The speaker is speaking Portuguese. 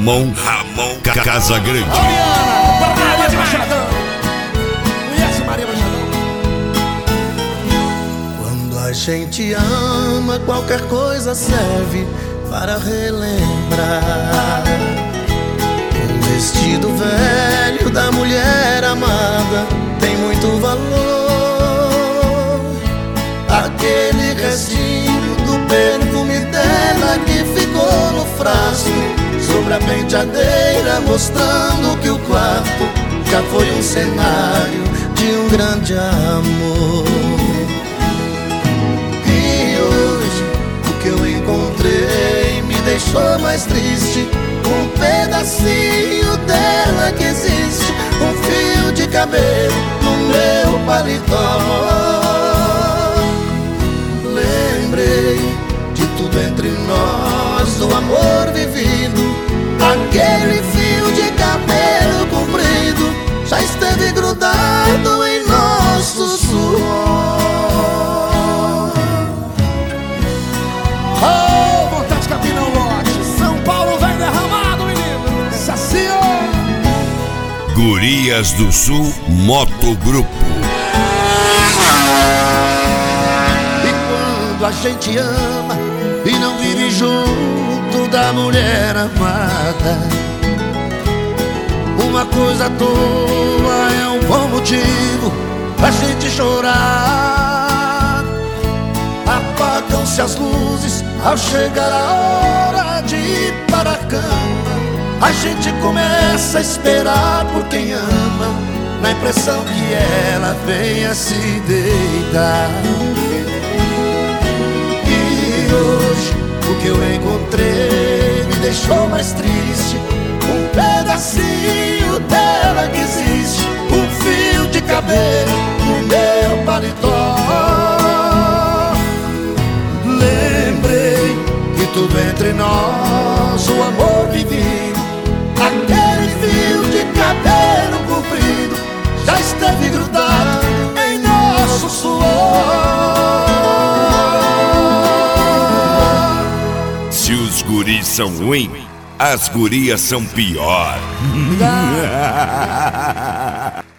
Ramon Casagrande. Maria Machadão. Conhece Maria Machadão? Quando a gente ama, qualquer coisa serve para relembrar. Um vestido velho da mulher amada tem muito valor. Aquele restinho do perfume dela que ficou no frasco sobre a penteadeira, mostrando que o quarto já foi um cenário de um grande amor. E hoje o que eu encontrei me deixou mais triste. Um pedacinho dela que existe, um fio de cabelo no meu paletó. Lembrei de tudo entre nós, do amor vivido. Aquele fio de cabelo comprido já esteve grudado em nosso suor. Oh, vontade Capina Lote. São Paulo vai derramado, menino. Saciou. Gurias do Sul Motogrupo. E quando a gente ama e não vive junto da mulher amada, uma coisa à toa é um bom motivo pra gente chorar. Apagam-se as luzes ao chegar a hora de ir para a cama. A gente começa a esperar por quem ama, na impressão que ela venha se deitar. E hoje o que eu encontrei me deixou mais triste. Um pedacinho dela que existe, um fio de cabelo no meu paletó. Lembrei que tudo entre nós, o amor vivido. Aquele fio de cabelo comprido já esteve grudado em nosso suor. Se os guris são ruins, as gurias são pior.